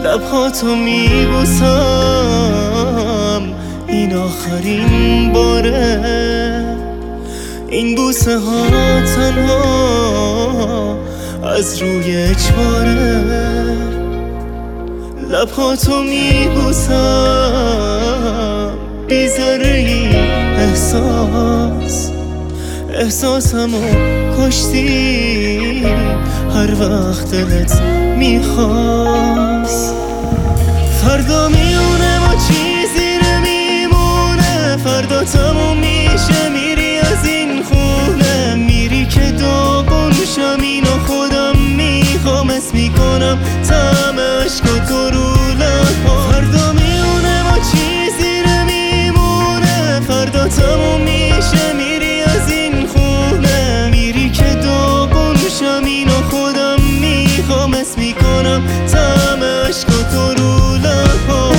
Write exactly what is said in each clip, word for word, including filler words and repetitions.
لبهاتو میبوسم این آخرین باره، این بوسه ها تنها از روی اجباره. لبهاتو میبوسم بی ذره‌ای احساس، احساسمو کشتی هر وقت دلت میخواست. فردا میونه ما چیزی نمیمونه، فردا تموم میشه میری از این خونه، میری که داغون شم اینو خودم میخوام، اسم میکنم طعم عشق و تو رو لب‌ها. فردا میونه ما چیزی نمیمونه، فردا تموم میشه میری از این خونه، میری که داغون شم اینو خودم میخوام، اسم میکنم طعم عشق و تو رو لب‌ها.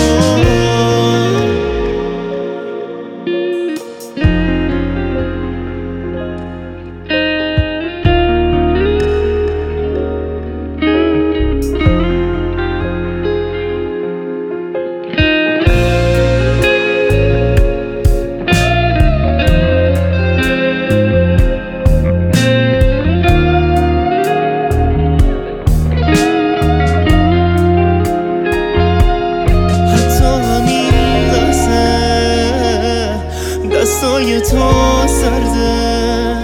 دستای تو سرده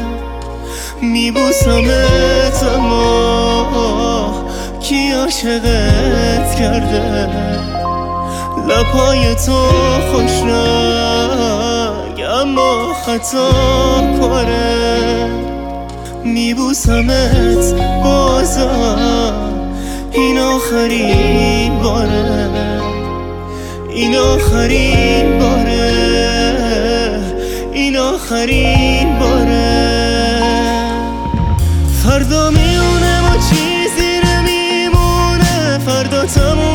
میبوسمت، اما کی عاشقت کرده؟ لبهای تو خوش رنگ اما خطا کاره، میبوسمت بازم این آخرین باره، این آخرین باره، این آخرین باره. فردا میونه ما چیزی نمیمونه، فردا تموم